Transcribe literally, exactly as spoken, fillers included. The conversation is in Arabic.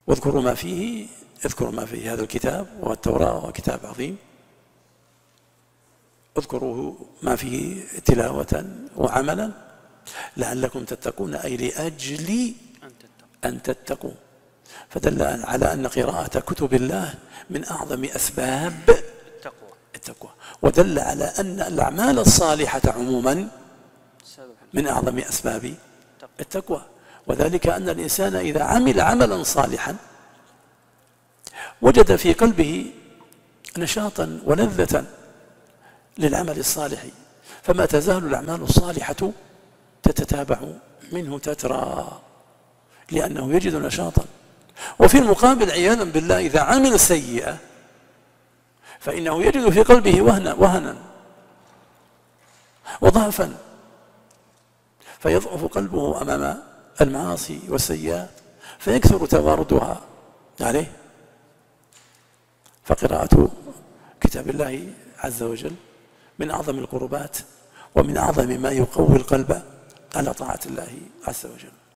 واذكروا ما فيه، اذكروا ما فيه هذا الكتاب والتوراة وكتاب عظيم، اذكروه ما فيه تلاوة وعملا لعلكم تتقون، أي لأجل أن تتقوا. فدل على أن قراءة كتب الله من أعظم أسباب التقوى، ودل على أن الأعمال الصالحة عموما من أعظم أسباب التقوى، وذلك أن الإنسان إذا عمل عملا صالحا وجد في قلبه نشاطا ولذة للعمل الصالح، فما تزال الأعمال الصالحة تتتابع منه تترى لأنه يجد نشاطا. وفي المقابل عياذا بالله إذا عمل سيئة فإنه يجد في قلبه وهنا وهنا وضعفا، فيضعف قلبه أمام المعاصي والسيئات فيكثر تواردها عليه. فقراءة كتاب الله عز وجل من أعظم القربات ومن أعظم ما يقوي القلب على طاعة الله عز وجل.